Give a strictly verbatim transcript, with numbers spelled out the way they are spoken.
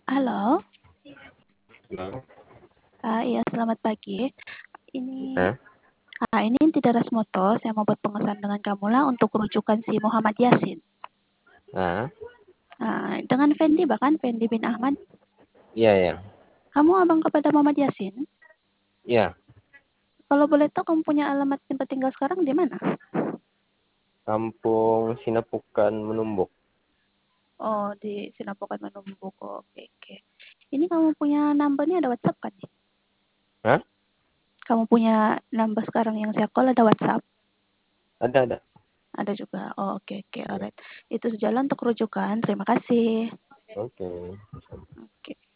Halo. Halo. Ah, iya, selamat pagi. Ini Hah? ah, ini Tidak Rasmoto. Saya mau buat pengesahan dengan kamu lah untuk rujukan si Muhammad Yasin. Ah, Ah, dengan Fendi bahkan Fendi bin Ahmad. iya ya. Kamu abang kepada Muhammad Yasin? Iya, Kalau boleh tahu kamu punya alamat tempat tinggal sekarang di mana? Kampung Sinapukan Menumbuk. Oh, di Sinapokan Menumbuk. Oh, oke, oke. Ini kamu punya numbernya ada WhatsApp kan nih? Hah? Kamu punya number sekarang yang saya call ada WhatsApp? Ada ada. Ada juga. Oh, oke, oke, Ya. alright. Itu sejalan untuk rujukan. Terima kasih. Oke. Oke.